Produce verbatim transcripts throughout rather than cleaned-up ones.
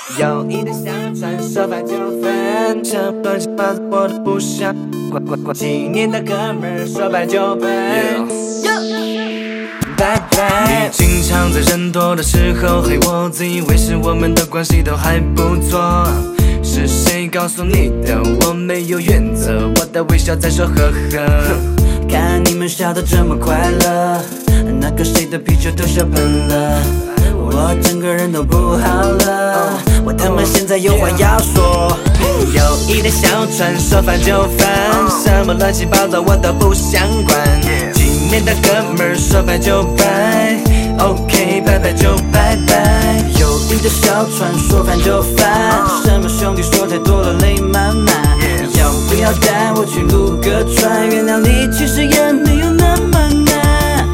友谊的小船说翻就翻，什么乱七八糟我都不想管管管。几年的哥们儿说掰就掰，拜拜。你经常在人多的时候黑我，自以为是我们的关系都还不错。是谁告诉你的？我没有原则，我的微笑在说呵呵。 看你们笑得这么快乐，那个谁的啤酒都笑喷了，我整个人都不好了，我他妈现在有话要说。 友谊的小船说翻就翻，什么乱七八糟我都不想管。几年的哥们儿说掰就掰 ，OK， 拜拜就拜拜。 友谊的小船说翻就翻，什么兄弟说太多了泪满满，要不要带我去撸个串？原谅你其实也没有那么难。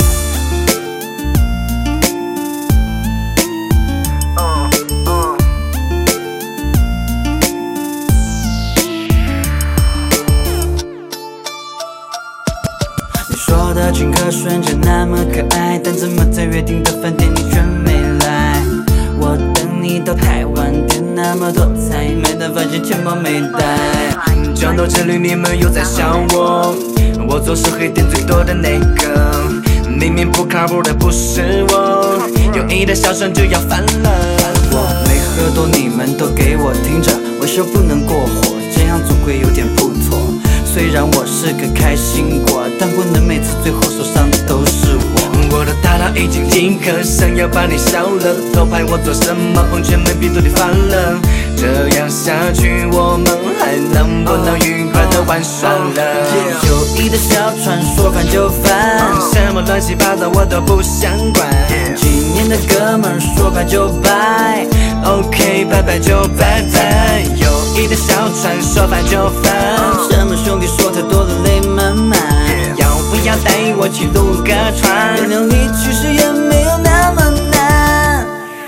你说的请客瞬间那么可爱，但怎么在约定的饭店你却没来？我等你到台湾点那么多菜，没得发现钱包没带。 讲到这里你们又在笑我，我总是黑点最多的那个，明明不靠谱的不是我，友谊的小船就要翻了。 我没喝多，你们都给我听着，微笑不能过火，这样总会有点不妥。虽然我是个开心果，但不能每次最后受伤的都是我。 我的大脑已经饥渴，想要把你烧了，偷拍我做什么？却没比肚里翻了。这样下去，我们还能不能愉快的玩耍了？ 友谊的小船说翻就翻， 什么乱七八糟我都不想管。 几年的哥们儿说掰就掰 ，OK， 拜拜就拜拜。友谊的小船说翻就翻， 什么兄弟说太多的泪满满， 要不要带我去撸个串？ 原谅你其实也没有那么难。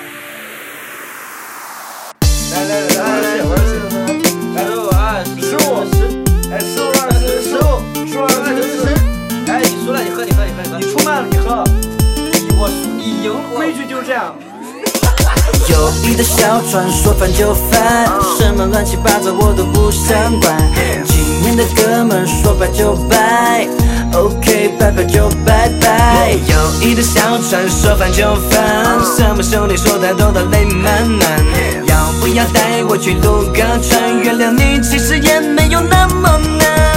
来来来来来，我十五啊，十五十，哎，十五二十，十五，十五二十十，哎，你输了，你喝，你喝，你喝，你喝，你出慢了，你喝，我你赢，规矩就是这样。 友谊的小船说翻就翻，什么乱七八糟我都不想管。几年的哥们儿说掰就掰 ，OK， 拜拜就拜拜。 友谊的小船说翻就翻，什么兄弟说太多的泪满满，要不要带我去撸个串？原谅你其实也没有那么难。